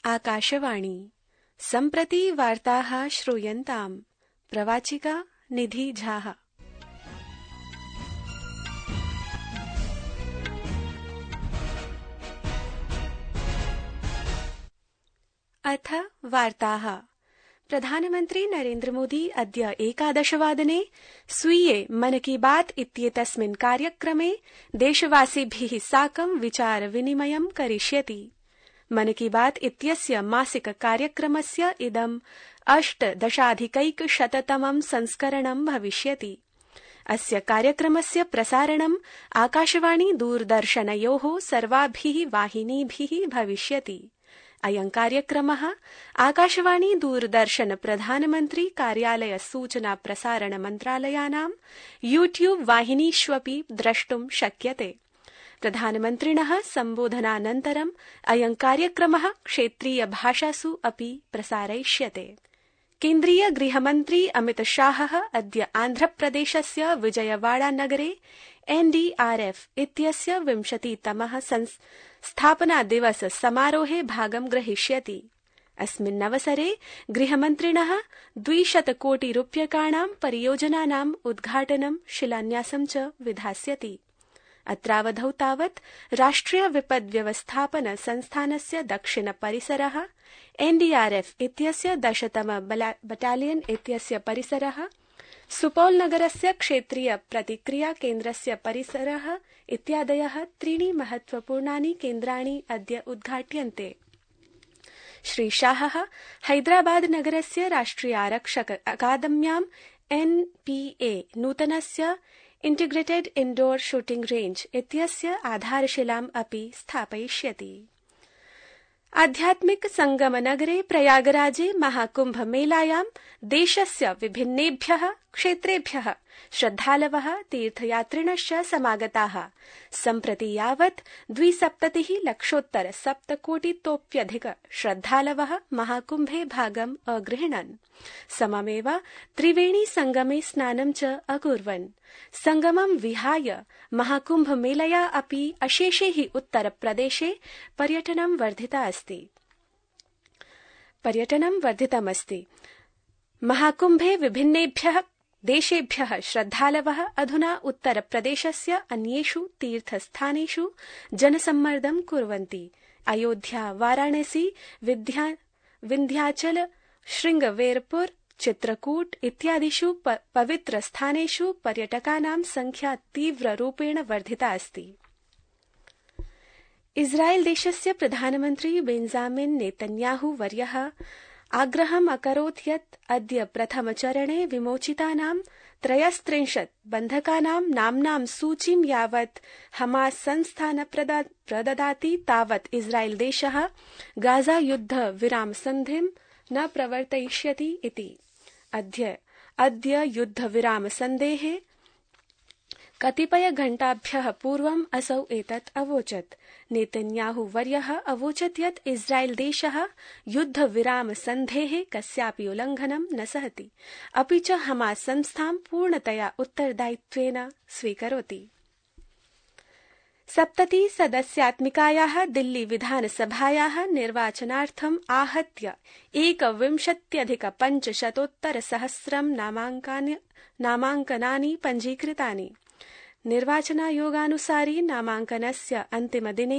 आकाशवाणी सम्प्रति वार्ताः श्रूयन्ताम्। प्रवाचिका निधि झा। अथ वार्ताः। प्रधानमन्त्री नरेन्द्र मोदी अद्य 11 वादने स्वीये मन की बात इत्येतस्मिन् कार्यक्रमे देशवासिभिः साकं विचार विनिमयं करिष्यति। मन की बात इत्यस्य मासिक कार्यक्रमस्य इदं 18+100तमं संस्करणं भविष्यति। अस्य कार्यक्रमस्य प्रसारणं आकाशवाणी दूरदर्शनयोः सर्वाभिः वाहिनीभिः भविष्यति। अयं कार्यक्रमः आकाशवाणी दूरदर्शन प्रधानमन्त्री कार्यालय सूचना प्रसारण मन्त्रालयानां यूट्यूब वाहिनीष्वपि द्रष्टुं शक्यते। प्रधानमन्त्रिणः सम्बोधनानन्तरम् अयं कार्यक्रमः क्षेत्रीय भाषासु अपि प्रसारयिष्यते। केन्द्रीय गृहमन्त्री अमित शाहः अद्य आन्ध्रप्रदेशस्य विजयवाड़ा नगरे एनडीआरएफ इत्यस्य 20तमः स्थापना दिवस समारोहे भागं ग्रहीष्यति। अस्मिन्नवसरे गृहमन्त्रिणः 200 कोटि रूप्यकाणां परियोजनानाम् उद्घाटनं शिलान्यासं च विधास्यति। अत्रावधौ तावत् राष्ट्रिय विपद् व्यवस्थापन संस्थानस्य दक्षिण परिसरः, एनडीआरएफ इत्यस्य 10तम बटालियन इत्यस्य परिसरः, सुपौल नगरस्य क्षेत्रीय प्रतिक्रिया केन्द्रस्य परिसरः इत्यादयः 3 महत्वपूर्णानि केन्द्राणि अद्य उद्घाट्यन्ते। श्री शाहः हैदराबाद नगरस्य राष्ट्रिय आरक्षक अकादम्यां एनपीए नूतनस्य इंटीग्रेटेड इंडोर शूटिंग रेंज इत्यस्य आधारशिलाम् अपि स्थापयिष्यति। आध्यात्मिक संगम नगरे प्रयागराजे महाकुंभ मेलायां देशस्य विभिन्नेभ्यः क्षेत्रेभ्यः श्रद्धालवः तीर्थयात्रिणश्च समागताः। सम्प्रति यावत् 270,00,000 श्रद्धालवः महाकुम्भे भागम् अगृह्णन्। सममेव त्रिवेणी संगमे स्नानं च अकुर्वन्। संगमं विहाय महाकुम्भ मेलया अपि अशेषे हि उत्तरप्रदेशे पर्यटनं वर्धितमस्ति। महाकुम्भे विभिन्नेभ्यः देशेभ्यः श्रद्धालवः अधुना उत्तरप्रदेशस्य अन्येषु तीर्थस्थानेषु जनसम्मर्दं कुर्वन्ति। अयोध्या, वाराणसी, विन्ध्याचल, शृंगवेरपुर, चित्रकूट इत्यादिषु पवित्रस्थानेषु पर्यटकानां संख्या तीव्ररूपेण वर्धिता अस्ति। इस्राएल देशस्य प्रधानमन्त्री बेंजामिन नेतन्याहू वर्यः आग्रहम् अकरोत् यत् अद्य प्रथमचरणे विमोचितानां 33 बन्धकानां नाम्नां सूचीं यावत् हमास संस्था न प्रददाति तावत् इस्राएल देशः गाजा युद्ध विराम सन्धिं न प्रवर्तयिष्यति इति। अद्य युद्ध विराम सन्धेः कतिपयघण्टाभ्यः पूर्वम् असौ एतत् अवोचत्। नेतन्याहू वर्यः अवोचत् यत् इस्राएल देशः युद्ध विराम सन्धेः कस्यापि उल्लङ्घनं न सहति, अपि च हमास संस्थां पूर्णतया उत्तरदायित्वेन स्वीकरोति। 70 सदस्यात्मिकायाः दिल्ली विधानसभायाः निर्वाचनार्थम् आहत्य 21,500 नामाङ्कनानि पञ्जीकृतानि। निर्वाचनायोगानुसारि नामाङ्कनस्य अन्तिमदिने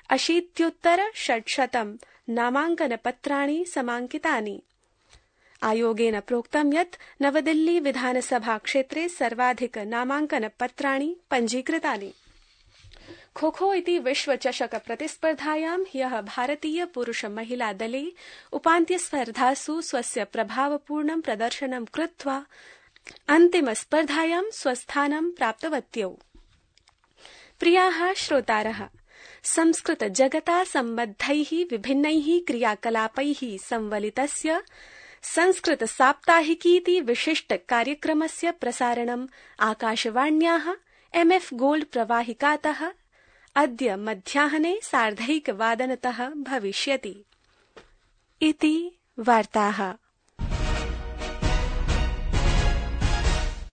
80,600 नामाङ्कनपत्राणि समाङ्कितानि। आयोगेन प्रोक्तं यत् नवदिल्ली विधानसभा क्षेत्रे सर्वाधिक नामाङ्कनपत्राणि पञ्जीकृतानि। खो-खो इति विश्वचषक प्रतिस्पर्धायां ह्यः भारतीय पुरुष महिला दले उपान्त्यस्पर्धासु स्वस्य प्रभावपूर्णं प्रदर्शनं कृत्वा अन्तिमस्पर्धायां स्वस्थानं प्राप्तवत्यौ। प्रियाः श्रोतारः, संस्कृत जगता सम्बद्धैः विभिन्नैः क्रियाकलापैः संवलितस्य संस्कृत साप्ताहिकीति विशिष्ट कार्यक्रमस्य प्रसारणम् आकाशवाण्याः एमएफ गोल्ड प्रवाहिकातः अद्य मध्याह्ने 1:30 भविष्यति। इति वार्ताः।